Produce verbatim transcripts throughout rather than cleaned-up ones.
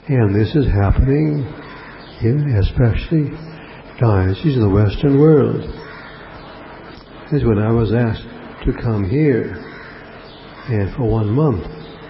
And this is happening in especially dioceses in the Western world. This is when I was asked to come here, and for one month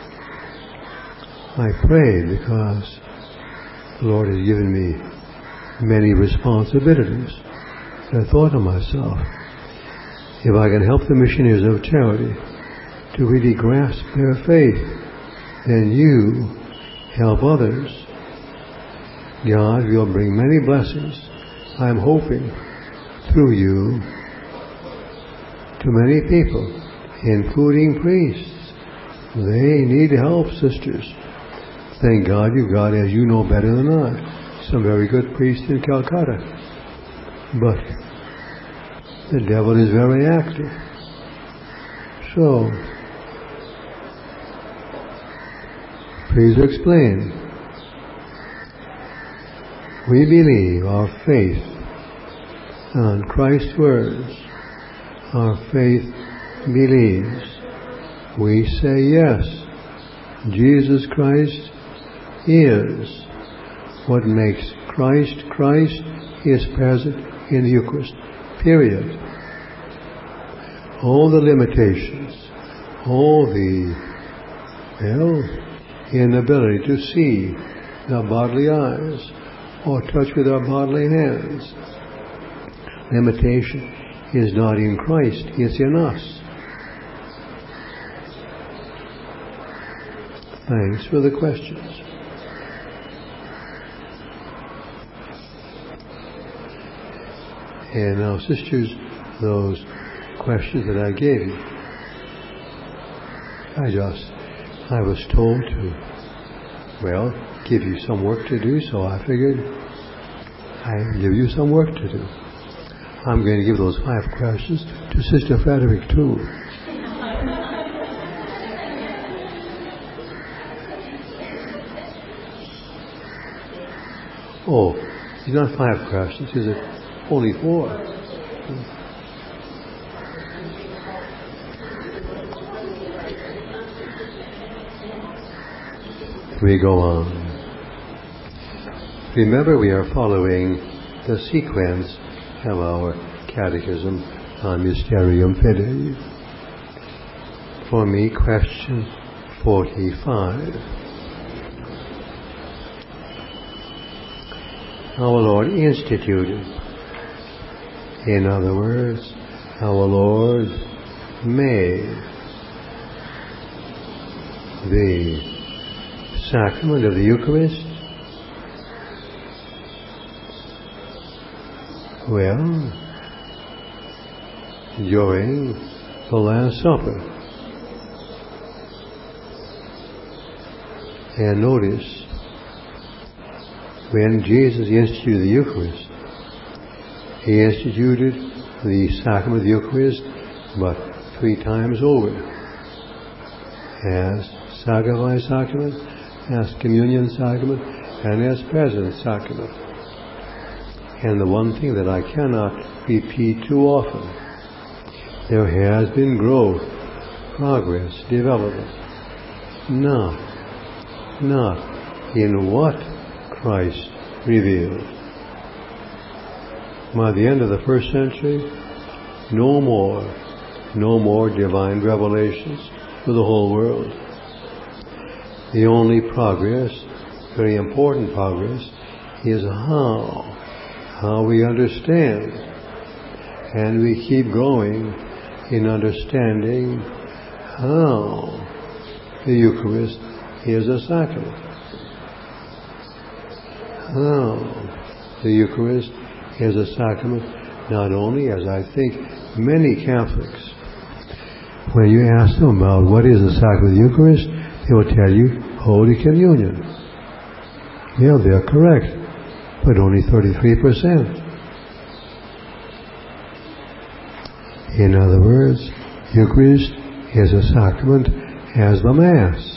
I prayed because the Lord has given me many responsibilities. And I thought to myself, if I can help the missionaries of charity to really grasp their faith, then you help others. God will bring many blessings, I'm hoping, through you to many people, including priests. They need help, sisters. Thank God you've got, as you know better than I, some very good priests in Calcutta. But the devil is very active. So, please explain. We believe our faith on Christ's words. Our faith believes. We say yes. Jesus Christ is. What makes Christ Christ is present in the Eucharist. Period. All the limitations, all the, well, inability to see with our bodily eyes or touch with our bodily hands. Limitation is not in Christ, it's in us. Thanks for the questions. And now, sisters, those questions that I gave you, I just, I was told to, well, give you some work to do, so I figured I'd give you some work to do. I'm going to give those five questions to Sister Frederick, too. Oh, it's not five questions, is it? Only four. We go on. Remember, we are following the sequence of our catechism on Mysterium Fidei. For me, question forty-five. Our Lord instituted. In other words, our Lord made the sacrament of the Eucharist, well, during the Last Supper. And notice, when Jesus instituted the Eucharist, He instituted the sacrament of the Eucharist but three times over. As sacrifice sacrament, as communion sacrament, and as presence sacrament. And the one thing that I cannot repeat too often, there has been growth, progress, development. Not, not in what Christ revealed. By the end of the first century, no more, no more divine revelations for the whole world. The only progress, very important progress, is how, how we understand. And we keep growing in understanding how the Eucharist is a sacrament. How the Eucharist is a sacrament, not only, as I think many Catholics, when you ask them about what is the sacrament of the Eucharist, they will tell you Holy Communion. Yeah, they're correct, but only thirty-three percent. In other words, Eucharist is a sacrament as the Mass.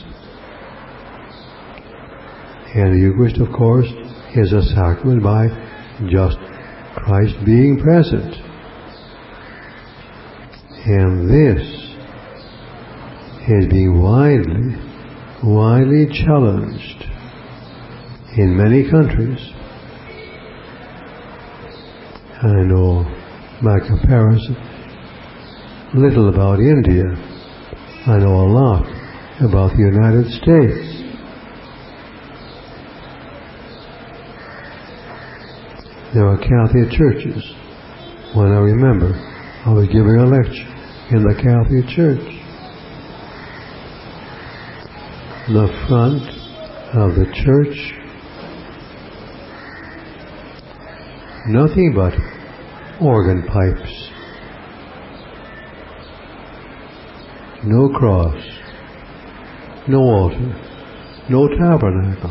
And the Eucharist, of course, is a sacrament by just Christ being present. And this is being widely, widely challenged in many countries. I know, by comparison, little about India. I know a lot about the United States. There are Catholic churches. When I remember, I was giving a lecture in the Catholic Church. The front of the church, nothing but organ pipes. No cross, no altar, no tabernacle.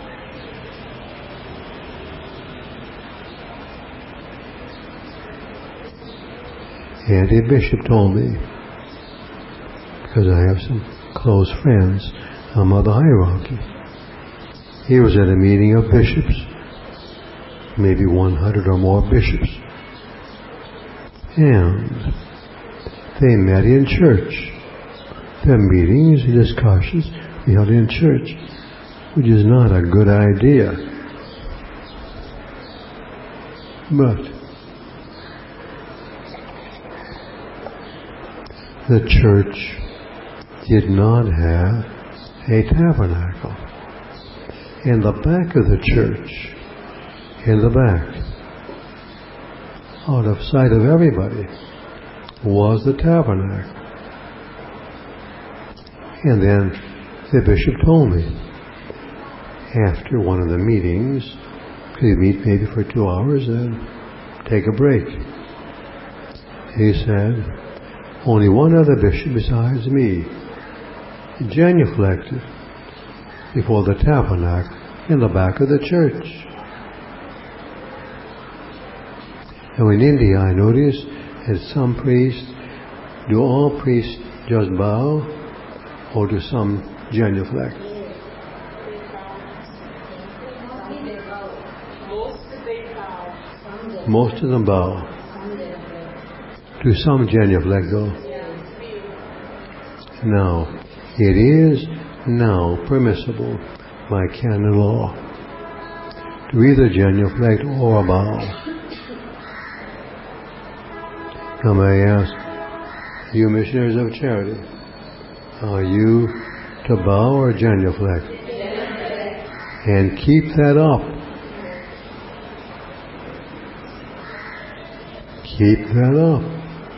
And a bishop told me, because I have some close friends among the hierarchy. He was at a meeting of bishops, maybe one hundred or more bishops. And they met in church. Their meetings, discussions, we held in church, which is not a good idea. But the church did not have a tabernacle. In the back of the church, in the back, out of sight of everybody, was the tabernacle. And then the bishop told me, after one of the meetings, we meet maybe for two hours and take a break. He said, only one other bishop besides me genuflected before the tabernacle in the back of the church. Now in India I noticed that some priests, do all priests just bow or do some genuflect? Most of them bow. Do some genuflect though? Now, it is now permissible by canon law to either genuflect or bow. Now may I ask, you missionaries of charity, are you to bow or genuflect? And keep that up. Keep that up.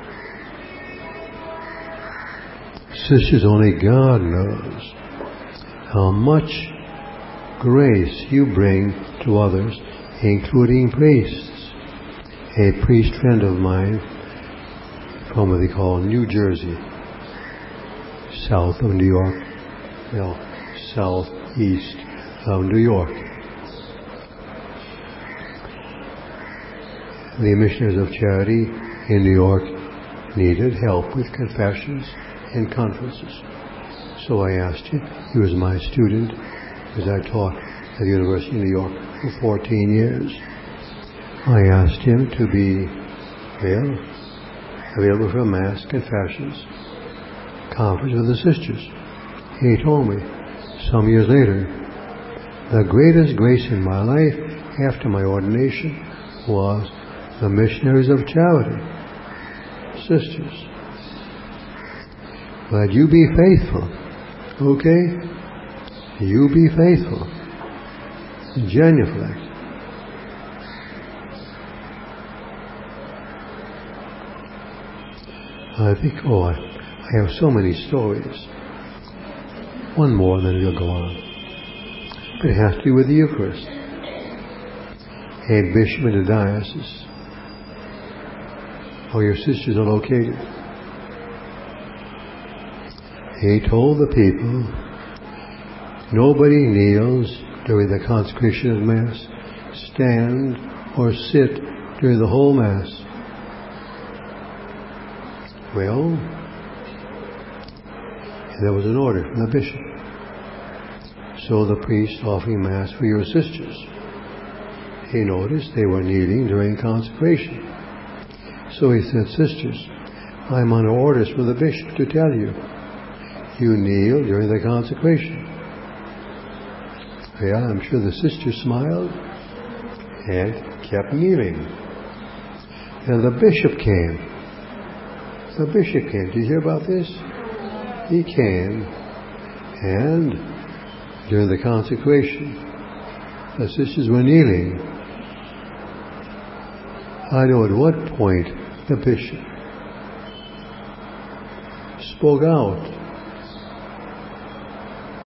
Sisters, only God knows how much grace you bring to others, including priests. A priest friend of mine from what they call New Jersey, south of New York, no, southeast of New York. The Missionaries of Charity in New York needed help with confessions and conferences. So I asked him, he was my student, because I taught at the University of New York for fourteen years. I asked him to be, well, available for Mass, confessions, conference with the sisters. He told me, some years later, the greatest grace in my life after my ordination was the Missionaries of Charity. Sisters, but you be faithful, okay? You be faithful. Genuflect. I think, oh, I, I have so many stories. One more, then we'll go on. But it has to do with the Eucharist. A bishop in a diocese, where your sisters are located, he told the people, nobody kneels during the consecration of Mass, stand or sit during the whole Mass. Well, there was an order from the bishop. So the priest offering Mass for your sisters, he noticed they were kneeling during consecration. So he said, sisters, I'm under orders from the bishop to tell you, you kneel during the consecration. Yeah, I'm sure the sister smiled and kept kneeling. And the bishop came. The bishop came. Did you hear about this? He came, and during the consecration, the sisters were kneeling. I know at what point the bishop spoke out